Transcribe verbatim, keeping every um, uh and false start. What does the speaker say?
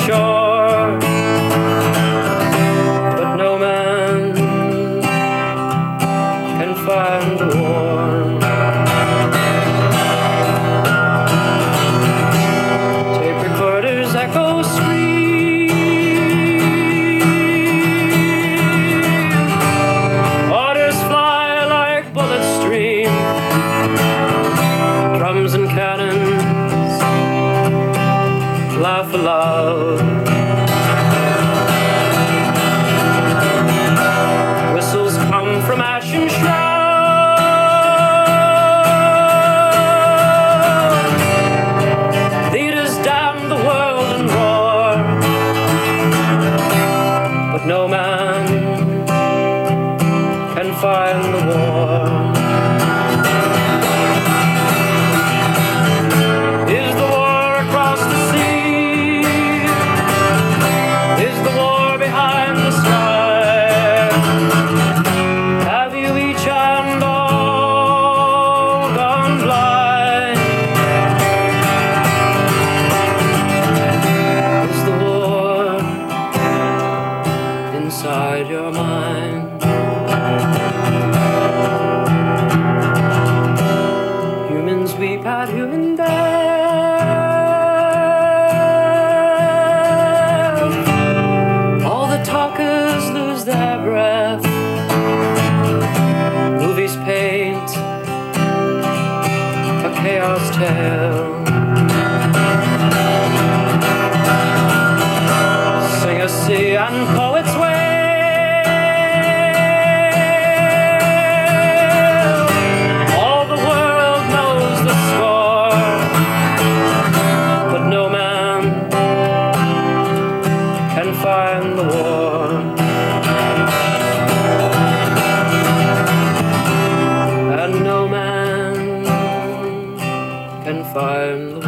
shore, but no man can find the war. Tape recorders echo scream, orders fly like bullets stream, drums and cannons laugh aloud. Whistles come from ash and shroud. Leaders damn the world and roar, but no man can find the war. Is the war across the sea? Is the war behind the sky? Have you each and all gone blind? Is the war inside your mind? Humans weep at human death. All the talkers lose their breath. Movies paint a chaos tale. Singers see and poets wail. All the world knows the score, but no man can find the war. And no man can find the